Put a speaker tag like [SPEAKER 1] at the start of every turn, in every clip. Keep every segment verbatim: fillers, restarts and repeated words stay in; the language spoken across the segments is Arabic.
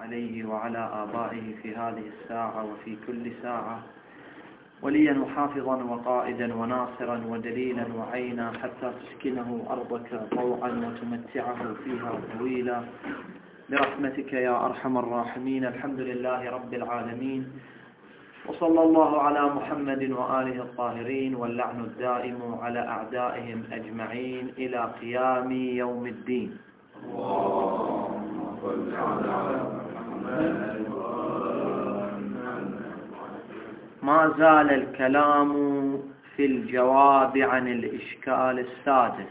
[SPEAKER 1] عليه وعلى آبائه في هذه الساعة وفي كل ساعة وليا وحافظا وقائدا وناصرا ودليلا وعينا حتى تسكنه أرضك طوعا وتمتعه فيها طويلا برحمتك يا أرحم الراحمين. الحمد لله رب العالمين، وصلى الله على محمد وآله الطاهرين، واللعن الدائم على أعدائهم أجمعين إلى قيام يوم الدين. اللهم صل على محمد. ما زال الكلام في الجواب عن الإشكال السادس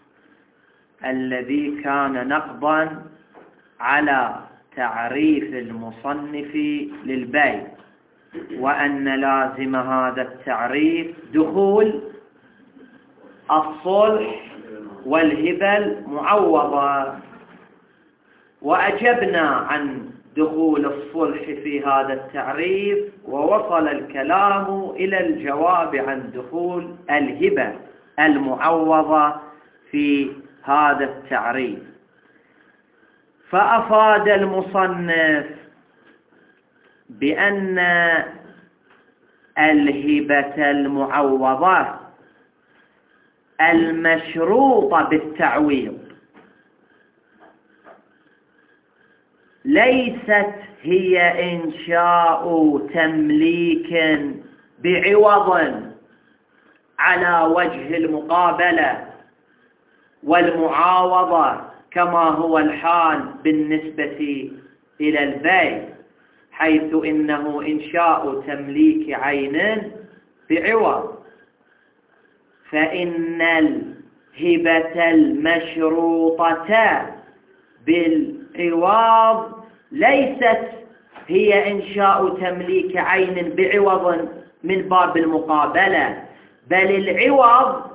[SPEAKER 1] الذي كان نقضا على تعريف المصنف للبيع، وأن لازم هذا التعريف دخول الصلح والهبة المعوضة، وأجبنا عن دخول الصلح في هذا التعريف، ووصل الكلام إلى الجواب عن دخول الهبة المعوضة في هذا التعريف. فأفاد المصنف بأن الهبة المعوضة المشروطة بالتعويض ليست هي إنشاء تمليك بعوض على وجه المقابلة والمعاوضة كما هو الحال بالنسبة إلى البيع، حيث إنه إنشاء تمليك عين بعوض، فإن الهبة المشروطة بالعوض ليست هي إنشاء تمليك عين بعوض من باب المقابلة، بل العوض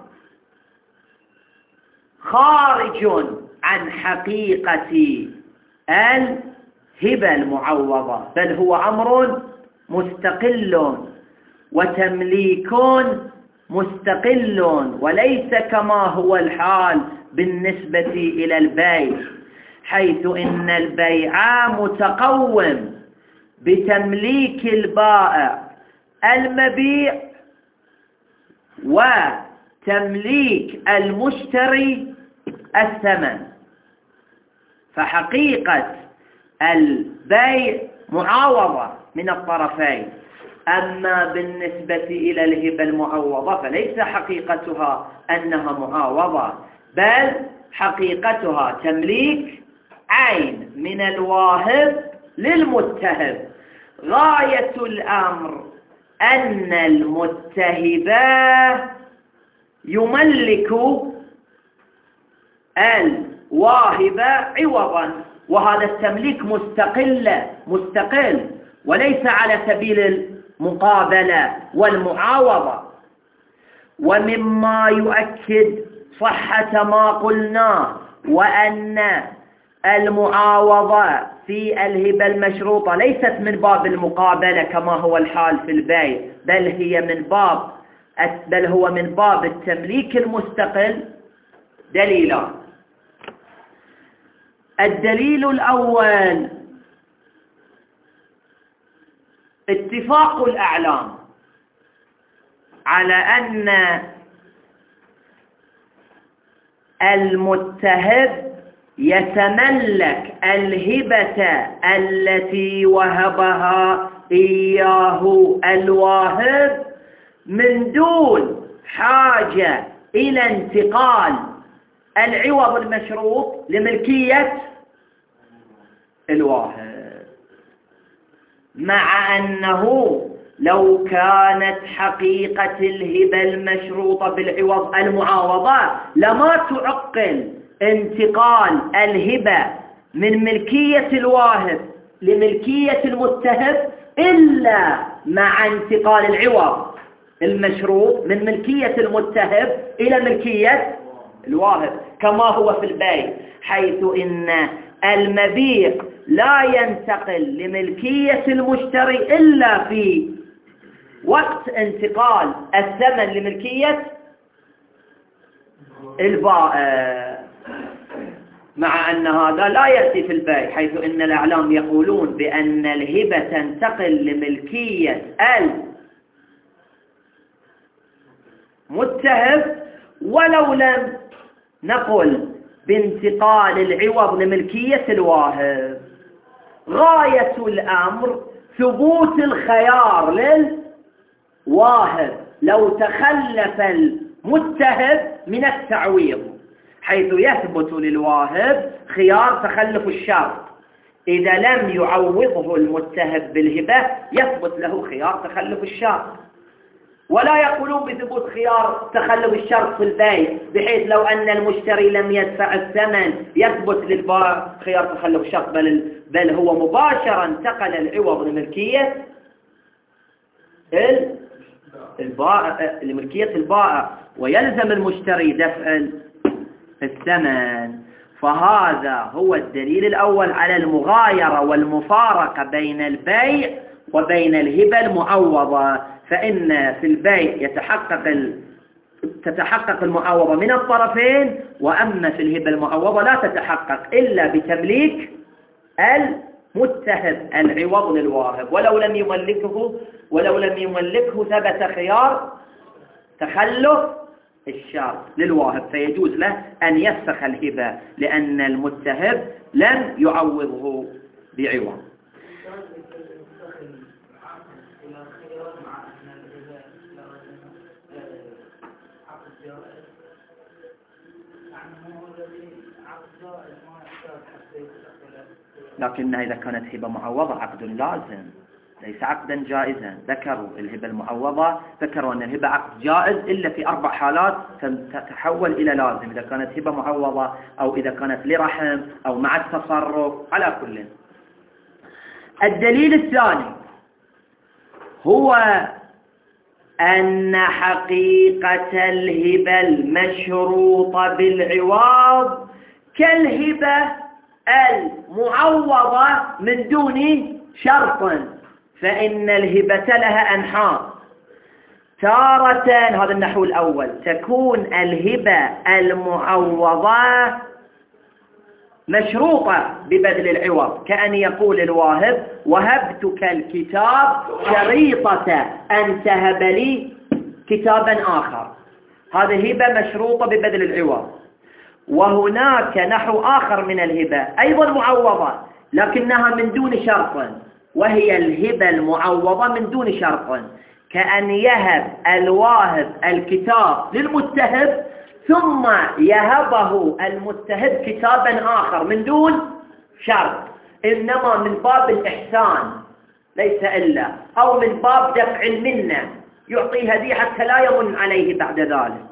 [SPEAKER 1] خارج عن حقيقة الهبة المعوضة، بل هو أمر مستقل وتمليك مستقل، وليس كما هو الحال بالنسبة إلى البيع، حيث إن البيع متقوم بتمليك البائع المبيع وتمليك المشتري الثمن، فحقيقة البيع معاوضة من الطرفين. أما بالنسبة إلى الهبة المعوضة فليس حقيقتها أنها معاوضة، بل حقيقتها تمليك عين من الواهب للمتهب. غاية الأمر أن المتهب يملك الواهب عوضا، وهذا التمليك مستقل مستقل وليس على سبيل المقابلة والمعاوضة. ومما يؤكد صحة ما قلناه وأن المعاوضة في الهبة المشروطة ليست من باب المقابلة كما هو الحال في البيع، بل هي من باب بل هو من باب التمليك المستقل دليلان. الدليل الأول اتفاق الأعلام على أن المتهب يتملك الهبة التي وهبها إياه الواهب من دون حاجة إلى انتقال العوض المشروط لملكية الواهب، مع أنه لو كانت حقيقة الهبة المشروطة بالعوض المعاوضة لما تعقل انتقال الهبة من ملكية الواهب لملكية المتهب إلا مع انتقال العوض المشروط من ملكية المتهب إلى ملكية الواهب، كما هو في البيع، حيث إن المبيع لا ينتقل لملكية المشتري إلا في وقت انتقال الثمن لملكية البائع.
[SPEAKER 2] مع أن هذا لا يأتي في البيع، حيث أن الأعلام يقولون بأن الهبة تنتقل لملكية المتهب ولو لم نقل بانتقال العوض لملكية الواهب. غاية الأمر ثبوت الخيار للواهب لو تخلف المتهب من التعويض، حيث يثبت للواهب خيار تخلف الشرط. إذا لم يعوضه المتهب بالهبة يثبت له خيار تخلف الشرط. ولا يقولون بثبوت خيار تخلف الشرط في البيع، بحيث لو أن المشتري لم يدفع الثمن يثبت للبائع خيار تخلف الشرط، بل, بل هو مباشرة انتقل العوض لملكية البائع لملكية البائع، ويلزم المشتري دفع الثمن. فهذا هو الدليل الأول على المغايرة والمفارقة بين البيع وبين الهبة المعوضة. فإن في البيع يتحقق ال... تتحقق المعوضة من الطرفين، وأما في الهبة المعوضة لا تتحقق إلا بتمليك المتهب العوض للواهب، ولو لم يملكه ولو لم يملكه ثبت خيار تخلف الشرط للواهب، فيجوز له أن يفسخ الهبة لأن المتهب لم يعوضه بعوض. لكنها إذا كانت هبة معوضة عقد لازم ليس عقدا جائزا. ذكروا الهبة المعوضة، ذكروا أن الهبة عقد جائز إلا في أربع حالات تتحول إلى لازم، إذا كانت هبة معوضة أو إذا كانت لرحم أو مع التصرف. على كل، الدليل الثاني هو أن حقيقة الهبة المشروطة بالعوض كالهبة المعوضة من دون شرط، فإن الهبة لها أنحاء. تارة، هذا النحو الأول، تكون الهبة المعوضة مشروطة ببذل العوض، كأن يقول الواهب وهبتك الكتاب شريطة أن تهب لي كتابا آخر، هذه هبة مشروطة ببذل العوض. وهناك نحو آخر من الهبة أيضا معوضة لكنها من دون شرط، وهي الهبة المعوضة من دون شرط، كأن يهب الواهب الكتاب للمتهب ثم يهبه المتهب كتابا آخر من دون شرط، إنما من باب الإحسان ليس إلا، أو من باب دفع المنة، يعطي هدية حتى لا يمن عليه بعد ذلك.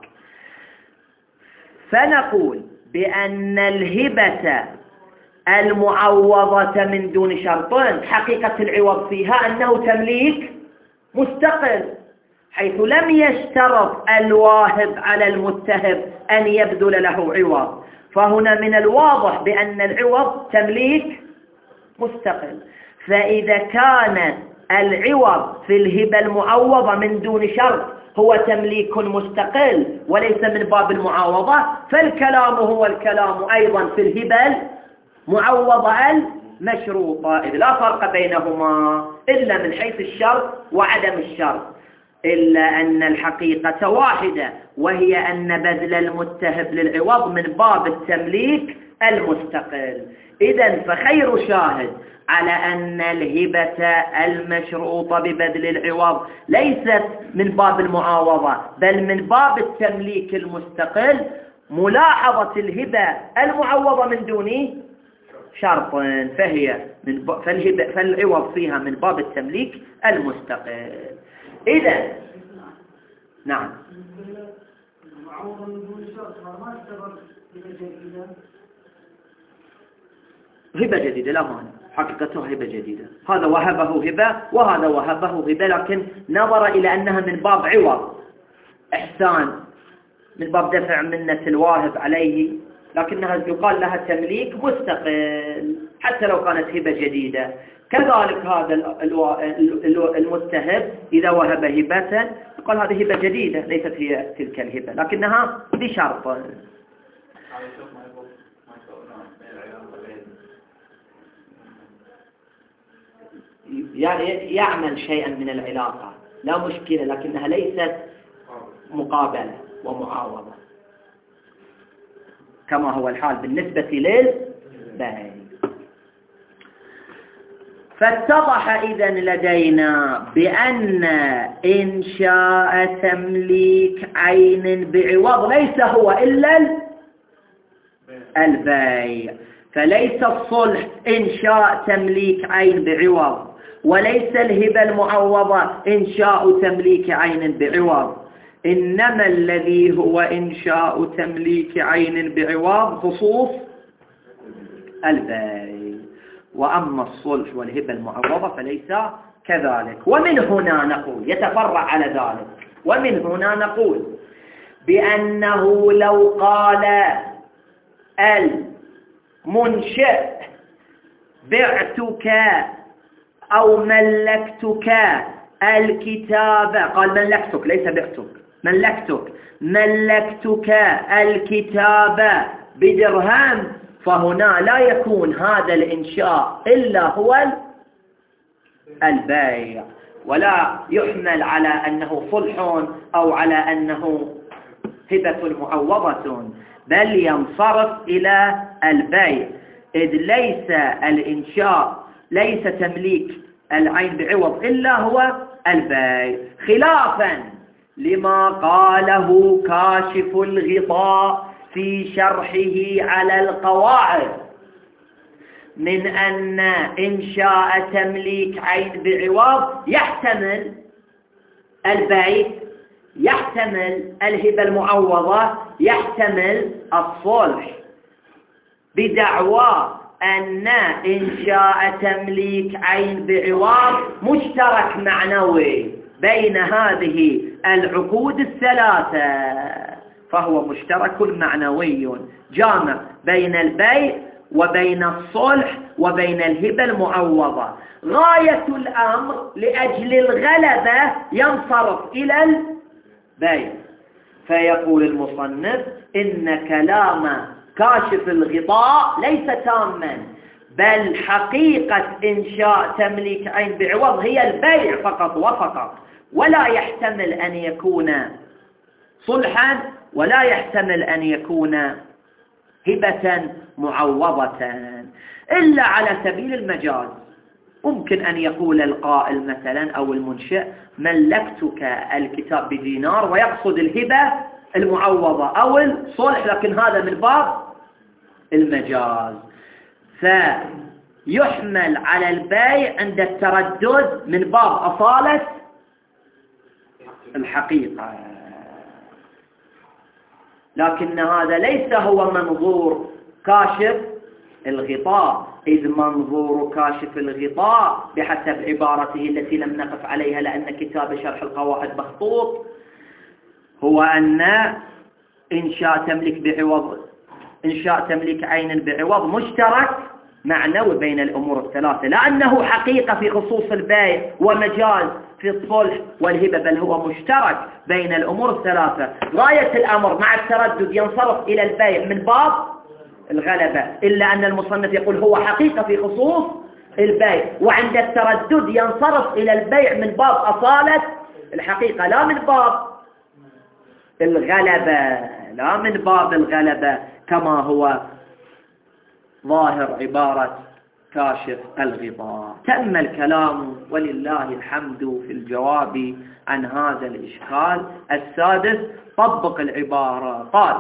[SPEAKER 2] فنقول بأن الهبة المعوضة من دون شرط حقيقة العوض فيها أنه تمليك مستقل، حيث لم يشترط الواهب على المتهب أن يبذل له عوض، فهنا من الواضح بأن العوض تمليك مستقل. فإذا كان العوض في الهبة المعوضة من دون شرط هو تمليك مستقل وليس من باب المعاوضة، فالكلام هو الكلام أيضا في الهبة المعوضة المشروطة، إذ لا فرق بينهما إلا من حيث الشرط وعدم الشرط، إلا أن الحقيقة واحدة، وهي أن بذل المتهب للعوض من باب التمليك المستقل. إذن فخير شاهد على أن الهبة المشروطة ببذل العوض ليست من باب المعاوضة بل من باب التمليك المستقل، ملاحظة الهبة المعوضة من دون شرط، فهي من ب... فالهبة فالعوض فيها من باب التمليك المستقل. إذا نعم هبة جديدة لا مانع، حقيقته هبة جديدة، هذا وهبه هبة وهذا وهبه هبة، لكن نظر إلى أنها من باب عوض إحسان، من باب دفع منة الواهب عليه، لكنها يقال لها تمليك مستقل حتى لو كانت هبة جديدة. كذلك هذا المتهب إذا وهب هبة يقال هذه هبة جديدة ليست هي تلك الهبة، لكنها بشرط. يعني يعمل شيئا من العلاقة لا مشكلة، لكنها ليست مقابلة ومعاوضة كما هو الحال بالنسبة للبيع. فاتضح إذن لدينا بأن إنشاء تمليك عين بعوض ليس هو إلا البيع، فليس الصلح إنشاء تمليك عين بعوض، وليس الهبة المعوضة إنشاء تمليك عين بعوض، إنما الذي هو إنشاء تمليك عين بعوض خصوص البيع، وأما الصلح والهبة المعوضة فليس كذلك. ومن هنا نقول يتفرع على ذلك، ومن هنا نقول بأنه لو قال المنشئ بعتك أو ملكتك الكتاب، قال ملكتك ليس بعتك، ملكتك ملكتك الكتاب بدرهم، فهنا لا يكون هذا الإنشاء إلا هو البيع، ولا يحمل على أنه صلح أو على أنه هبة معوضة، بل ينصرف إلى البيع، إذ ليس الإنشاء ليس تمليك العين بعوض إلا هو البيع، خلافا لما قاله كاشف الغطاء في شرحه على القواعد من أن إنشاء تمليك عين بعوض يحتمل البيع، يحتمل الهبة المعوضة، يحتمل الصلح، بدعوى أن إنشاء تمليك عين بعوض مشترك معنوي بين هذه العقود الثلاثة، فهو مشترك معنوي جامع بين البيع وبين الصلح وبين الهبة المعوضة. غاية الأمر لأجل الغلبة ينصرف إلى البيع، فيقول المصنف إن كلام كاشف الغطاء ليس تاما، بل حقيقة إنشاء تمليك عين بعوض هي البيع فقط وفقط، ولا يحتمل أن يكون صلحا ولا يحتمل أن يكون هبة معوضة، إلا على سبيل المجاز. ممكن أن يقول القائل مثلا أو المنشئ ملكتك الكتاب بدينار ويقصد الهبة المعوضة أو الصلح، لكن هذا من باب المجاز، فيحمل على البيع عند التردد من باب أصالة الحقيقة، لكن هذا ليس هو منظور كاشف الغطاء، إذ منظور كاشف الغطاء بحسب عبارته التي لم نقف عليها لأن كتاب شرح القواعد مخطوط هو أن إنشاء تملك بعوض إنشاء تملك عين بعوض مشترك معنوي بين الأمور الثلاثة، لا أنه حقيقة في خصوص البيع ومجاز في الصلح والهبة، بل هو مشترك بين الأمور الثلاثة. غاية الأمر مع التردد ينصرف إلى البيع من باب الغلبة، إلا أن المصنف يقول هو حقيقة في خصوص البيع، وعند التردد ينصرف إلى البيع من باب أصالة الحقيقة لا من باب الغلبة، لا من باب الغلبة كما هو ظاهر عبارة كاشف الغطاء. تم الكلام ولله الحمد في الجواب عن هذا الإشكال. السادس طبق العبارة. قال: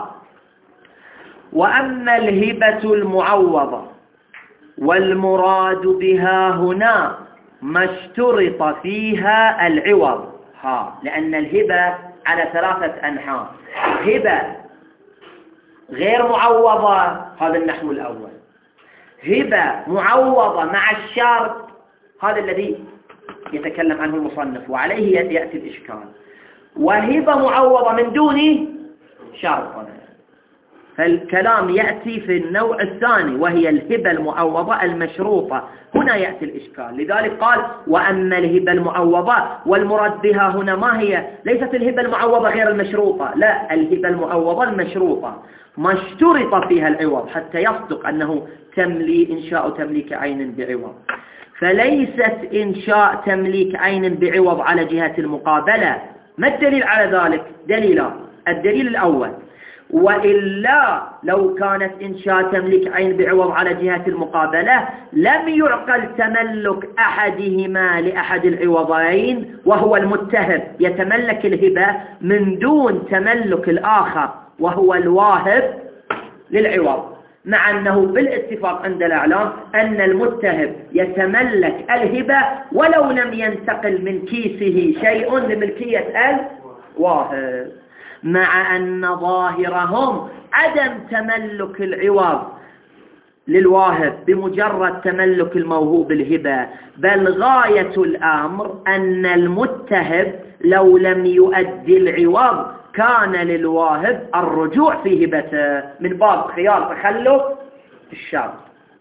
[SPEAKER 2] وأما الهبة المعوضة والمراد بها هنا ما اشترط فيها العوض، ها لأن الهبة على ثلاثة أنحاء: هبة غير معوضة، هذا النحو الأول، هبة معوضة مع الشرط، هذا الذي يتكلم عنه المصنف وعليه يأتي الإشكال، وهبة معوضة من دون شرط. فالكلام يأتي في النوع الثاني وهي الهبة المعوضة المشروطة، هنا يأتي الإشكال. لذلك قال: وأما الهبة المعوضة، والمراد بها هنا ما هي؟ ليست الهبة المعوضة غير المشروطة، لا، الهبة المعوضة المشروطة ما اشترط فيها العوض حتى يصدق أنه تملي إنشاء تمليك عين بعوض. فليست إنشاء تمليك عين بعوض على جهة المقابلة. ما الدليل على ذلك؟ دليلان. الدليل الأول: وإلا لو كانت إنشاء تمليك عين بعوض على جهة المقابلة لم يعقل تملك أحدهما لأحد العوضين وهو المتهب، يتملك الهبة من دون تملك الآخر وهو الواهب للعوض، مع أنه بالاتفاق عند الأعلام أن المتهب يتملك الهبة ولو لم ينتقل من كيسه شيء لملكية الواهب، مع أن ظاهرهم عدم تملك العوض للواهب بمجرد تملك الموهوب الهبة، بل غاية الأمر أن المتهب لو لم يؤدي العوض كان للواهب الرجوع في هبته من باب خيار تخلف الشرط.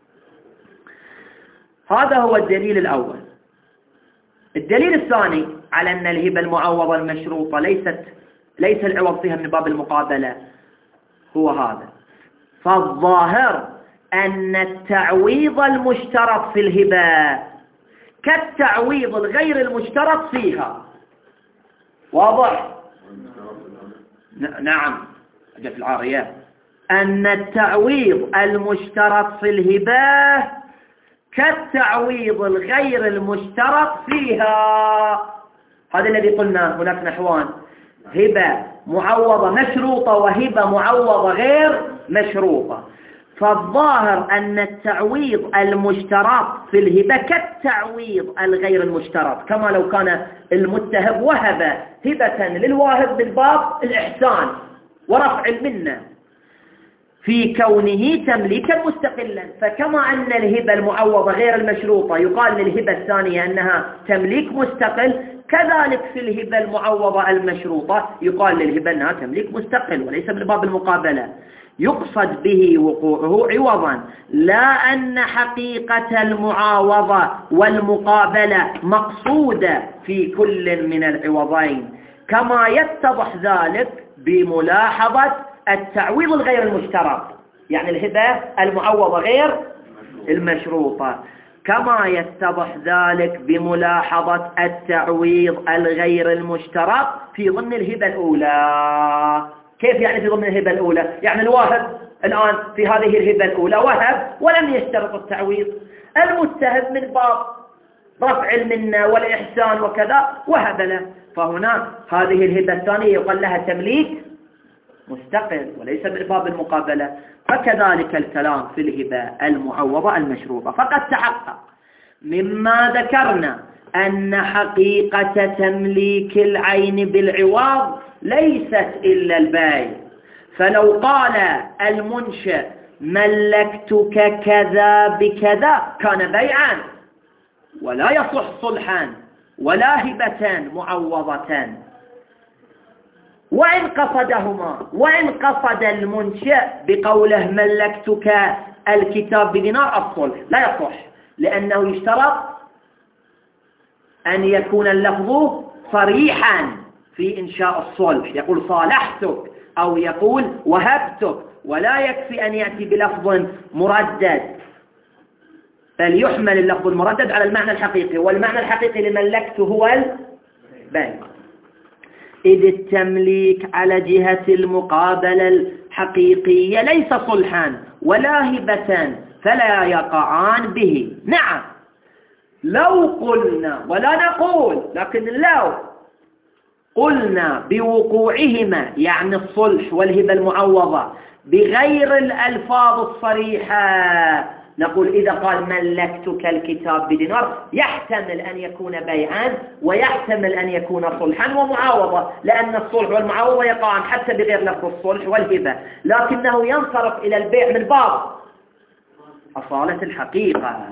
[SPEAKER 2] هذا هو الدليل الأول. الدليل الثاني على أن الهبة المعوضة المشروطة ليست ليس العوض فيها من باب المقابلة هو هذا: فالظاهر أن التعويض المشترط في الهبة كالتعويض الغير المشترط فيها. واضح؟ نعم. جاء في العارية أن التعويض المشترط في الهبة كالتعويض الغير المشترط فيها. هذا الذي قلنا هناك نحوان: هبة معوضة مشروطة وهبة معوضة غير مشروطة. فالظاهر أن التعويض المشترط في الهبة كالتعويض الغير المشترط، كما لو كان المتهب وهب هبة للواهب من باب الإحسان ورفع المنة في كونه تمليكا مستقلا. فكما أن الهبة المعوضة غير المشروطة يقال للهبة الثانية أنها تمليك مستقل، كذلك في الهبة المعوضة المشروطة يقال للهبة أنها تمليك مستقل وليس من باب المقابلة. يقصد به وقوعه عوضا، لا أن حقيقة المعاوضة والمقابلة مقصودة في كل من العوضين، كما يتضح ذلك بملاحظة التعويض الغير المشترط، يعني الهبة المعوضة غير المشروطة، كما يتضح ذلك بملاحظة التعويض الغير المشترط في ضمن الهبة الأولى. كيف يعني في ضمن الهبة الأولى؟ يعني الواهب الآن في هذه الهبة الأولى وهب ولم يشترط التعويض، المتهب من باب رفع المنة والإحسان وكذا وهب له، فهنا هذه الهبة الثانية يقال لها تمليك مستقل وليس من باب المقابلة. فكذلك الكلام في الهبة المعوضة المشروطة. فقد تحقق مما ذكرنا أن حقيقة تمليك العين بالعوض ليست إلا البيع. فلو قال المنشئ ملكتك كذا بكذا كان بيعا ولا يصح صلحا ولا هبة معوضة. وإن قصدهما، وإن قصد المنشئ بقوله ملكتك الكتاب بدينار الصلح لا يصح، لأنه يشترط أن يكون اللفظ صريحا في إنشاء الصلح، يقول صالحتك أو يقول وهبتك، ولا يكفي أن يأتي بلفظ مردد، بل يحمل اللفظ المردد على المعنى الحقيقي، والمعنى الحقيقي لملكت هو البيع. إذ التمليك على جهة المقابلة الحقيقية ليس صلحا ولا هبة فلا يقعان به. نعم، لو قلنا، ولا نقول لكن لو قلنا بوقوعهما يعني الصلح والهبة المعوضة بغير الألفاظ الصريحة، نقول إذا قال ملكتك الكتاب بدينار يحتمل أن يكون بيعا ويحتمل أن يكون صلحا ومعاوضة، لأن الصلح والمعاوضة يقعان حتى بغير لفظ الصلح والهبة، لكنه ينصرف إلى البيع من باب أصالة الحقيقة.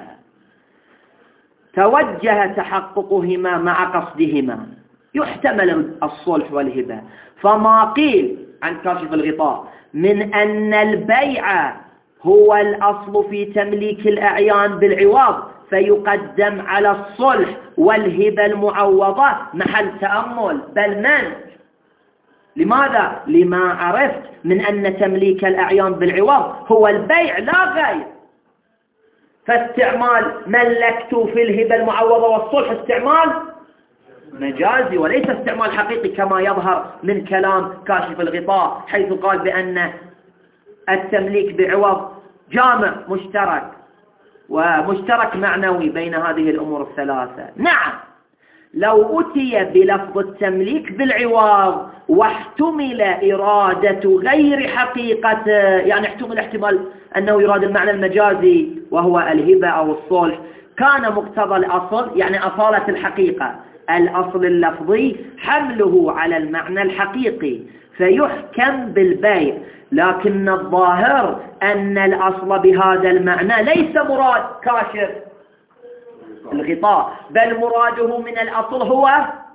[SPEAKER 2] توجه تحققهما مع قصدهما، يحتمل الصلح والهبة. فما قيل عن كاشف الغطاء من أن البيع هو الأصل في تمليك الأعيان بالعوض فيقدم على الصلح والهبة المعوضة محل تأمل، بل من؟ لماذا؟ لما عرفت من أن تمليك الأعيان بالعوض هو البيع لا غير، فاستعمال ملكت في الهبة المعوضة والصلح استعمال مجازي وليس استعمال حقيقي كما يظهر من كلام كاشف الغطاء، حيث قال بأن التمليك بعوض جامع مشترك ومشترك معنوي بين هذه الأمور الثلاثة. نعم، لو أتي بلفظ التمليك بالعوض واحتمل إرادة غير حقيقة، يعني احتمل احتمال أنه يراد المعنى المجازي وهو الهبة أو الصلح، كان مقتضى الأصل يعني أصالة الحقيقة الأصل اللفظي حمله على المعنى الحقيقي فيحكم بالبيع، لكن الظاهر أن الأصل بهذا المعنى ليس مراد كاشف الغطاء، بل مراده من الأصل هو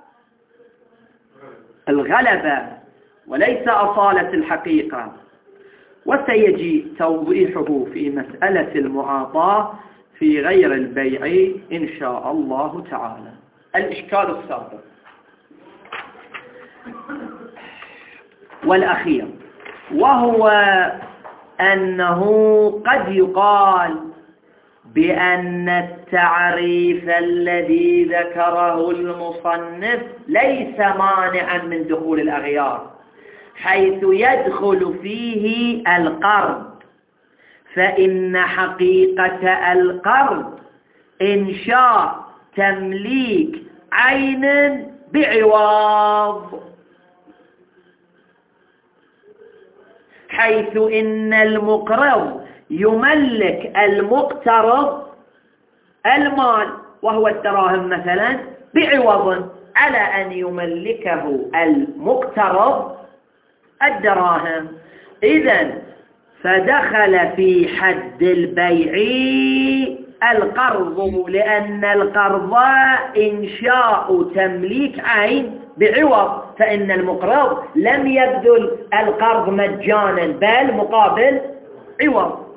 [SPEAKER 2] الغلبة وليس أصالة الحقيقة. وسيجي توضيحه في مسألة المعاطاة في غير البيع إن شاء الله تعالى. الإشكال السابق والأخير وهو أنه قد يقال بأن التعريف الذي ذكره المصنف ليس مانعا من دخول الأغيار، حيث يدخل فيه القرض، فإن حقيقة القرض إنشاء تمليك عين بعوض، حيث إن المقرض يملك المقترض المال وهو الدراهم مثلا بعوض على أن يملكه المقترض الدراهم. إذن فدخل في حد البيع القرض، لأن القرض إنشاء تمليك عين بعوض، فإن المقرض لم يبذل القرض مجانا بل مقابل عوض.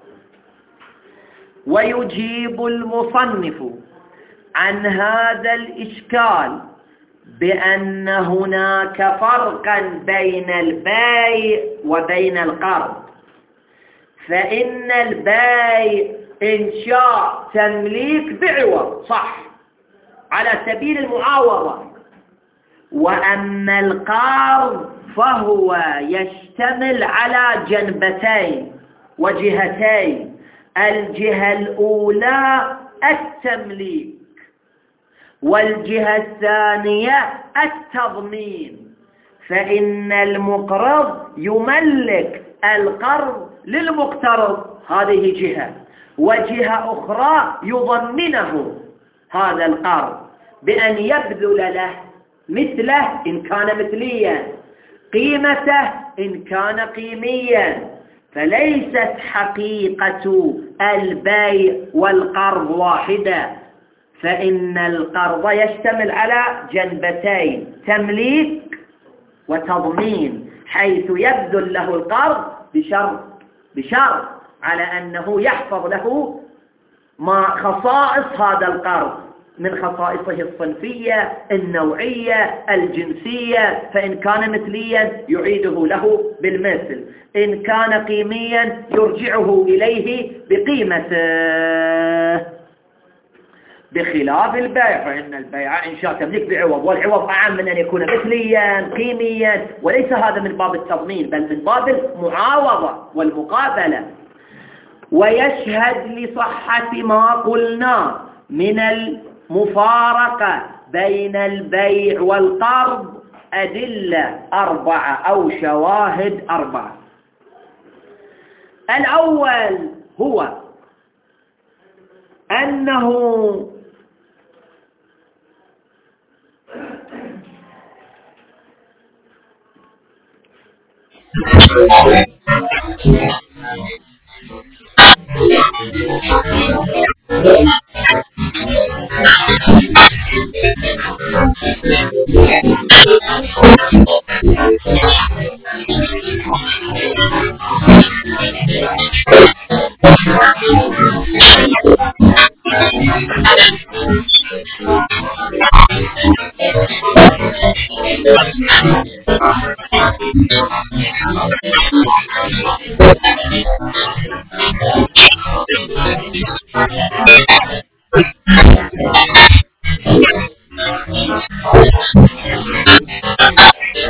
[SPEAKER 2] ويجيب المصنف عن هذا الإشكال بأن هناك فرقا بين البيع وبين القرض، فإن البيع إنشاء تمليك بعوض صح على سبيل المعاوضة، وأما القرض فهو يشتمل على جنبتين وجهتين، الجهة الأولى التمليك والجهة الثانية التضمين، فإن المقرض يملك القرض للمقترض هذه جهة، وجهة أخرى يضمنه هذا القرض بأن يبذل له مثله إن كان مثليا، قيمته إن كان قيميا، فليست حقيقة البيع والقرض واحدة، فإن القرض يشتمل على جنبتين تمليك وتضمين، حيث يبذل له القرض بشرط بشرط على أنه يحفظ له ما خصائص هذا القرض من خصائصه الصنفية النوعية الجنسية، فإن كان مثليا يعيده له بالمثل، إن كان قيميا يرجعه إليه بقيمته، بخلاف البيع فإن البيع إنشاء تمليك بعوض، والعوض أعم من أن يكون مثليا قيميا، وليس هذا من باب التضمين بل من باب المعاوضة والمقابلة. ويشهد لصحة ما قلنا من المفارقة بين البيع والقرض أدلة أربعة أو شواهد أربعة. الأول هو أنه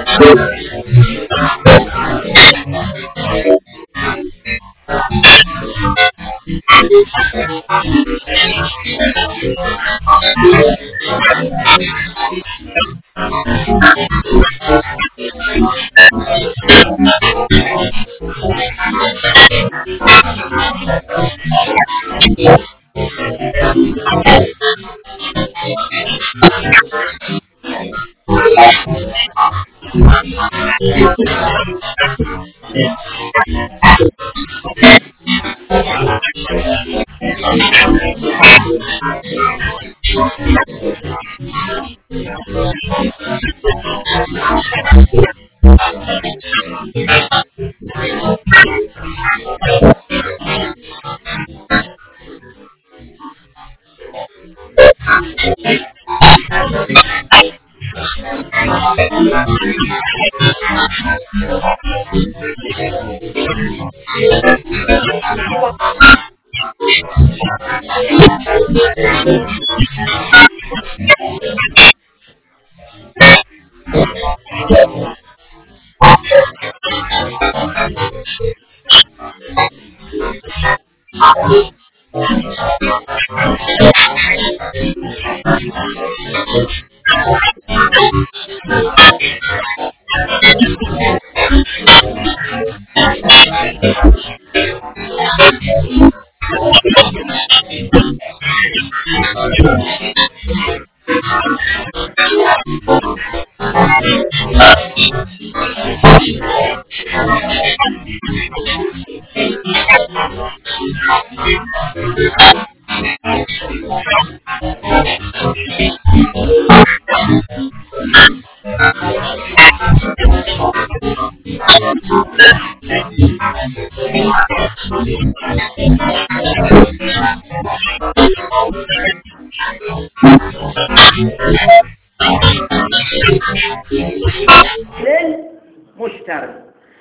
[SPEAKER 2] للمشتري.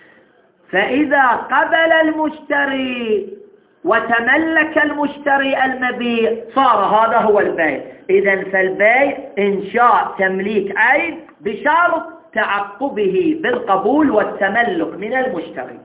[SPEAKER 2] فإذا قبل المشتري وتملك المشتري المبيع صار هذا هو البيع. إذن فالبيع إنشاء تمليك عين بشرط تعقبه بالقبول والتملك من المشتري.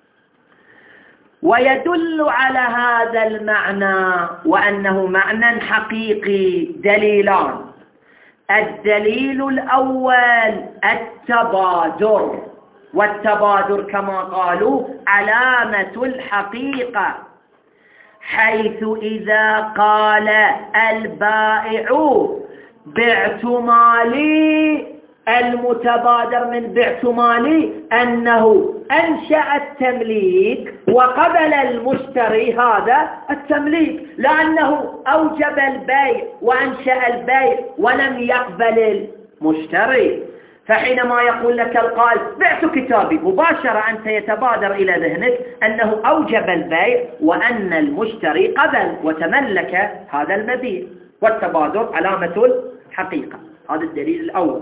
[SPEAKER 2] ويدل على هذا المعنى وأنه معنى حقيقي دليلان. الدليل الأول التبادر، والتبادر كما قالوا علامة الحقيقة، حيث إذا قال البائع بعت مالي، المتبادر من بعت مالي أنه أنشأ التمليك وقبل المشتري هذا التمليك، لأنه أوجب البيع وأنشأ البيع ولم يقبل المشتري. فحينما يقول لك القائل بعت كتابي، مباشرة أنت يتبادر إلى ذهنك أنه أوجب البيع وأن المشتري قبل وتملك هذا المبيع، والتبادر علامة الحقيقة. هذا الدليل الأول.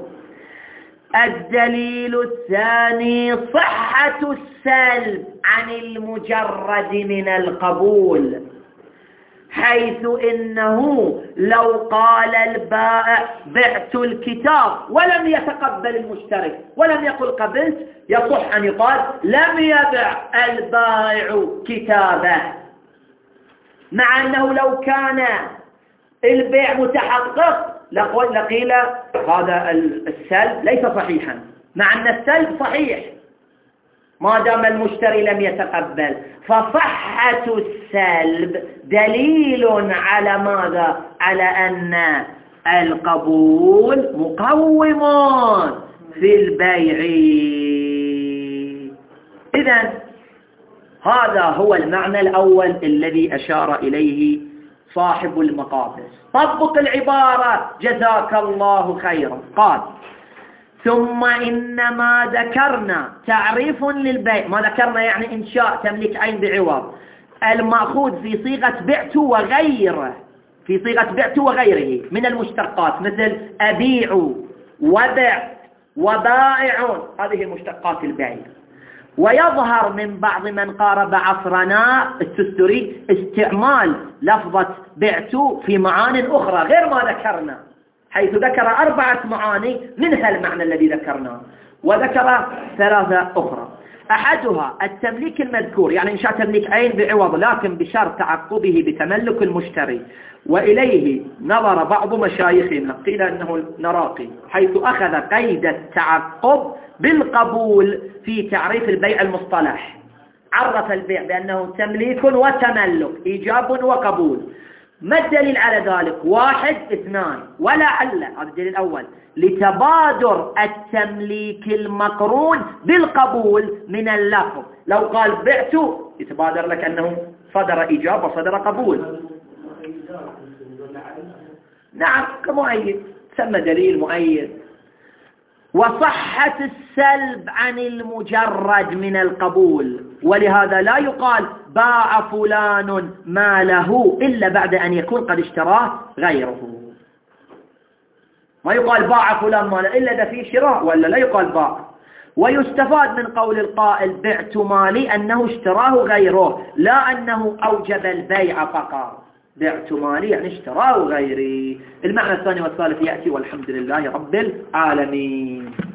[SPEAKER 2] الدليل الثاني صحة السلب عن المجرد من القبول، حيث إنه لو قال البائع بعت الكتاب ولم يتقبل المشتري ولم يقل قبلت، يصح أن يقال لم يبع البائع كتابه، مع أنه لو كان البيع متحقق لقيل هذا السلب ليس صحيحا، مع أن السلب صحيح ما دام المشتري لم يتقبل. فصحة السلب دليل على ماذا؟ على أن القبول مقوم في البيع. إذن هذا هو المعنى الأول الذي أشار إليه صاحب المقابس. طبق العبارة جزاك الله خيرا. قال ثم إنما ذكرنا تعريف للبيع. ما ذكرنا يعني إنشاء تمليك عين بعوض، المأخوذ في صيغة بعت وغيره، في صيغة بعت وغيره من المشتقات، مثل أبيع وبع وبائع، هذه مشتقات البيع. ويظهر من بعض من قارب عصرنا التستري استعمال لفظة بعت في معان أخرى غير ما ذكرنا، حيث ذكر أربعة معاني منها المعنى الذي ذكرناه. وذكر ثلاثة أخرى. أحدها التمليك المذكور، يعني إنشاء تمليك عين بعوض لكن بشرط تعقبه بتملك المشتري، وإليه نظر بعض مشايخنا قيل أنه نراقي حيث أخذ قيد التعقب بالقبول في تعريف البيع المصطلح، عرف البيع بأنه تمليك وتملك، إيجاب وقبول. ما الدليل على ذلك؟ واحد اثنان، ولعل هذا الدليل الأول لتبادر التمليك المقرون بالقبول من اللفظ. لو قال بعت يتبادر لك أنه صدر إيجاب وصدر قبول. نعم كمؤيد، سمى دليل مؤيد. وصحة السلب عن المجرد من القبول، ولهذا لا يقال باع فلان ماله إلا بعد أن يكون قد اشتراه غيره. ما يقال باع فلان ماله إلا إذا فيه شراء، ولا لا يقال باع. ويستفاد من قول القائل بعت مالي أنه اشتراه غيره، لا أنه أوجب البيع فقط. بعت مالي يعني اشتراه غيري. المعنى الثاني والثالث يأتي، والحمد لله رب العالمين.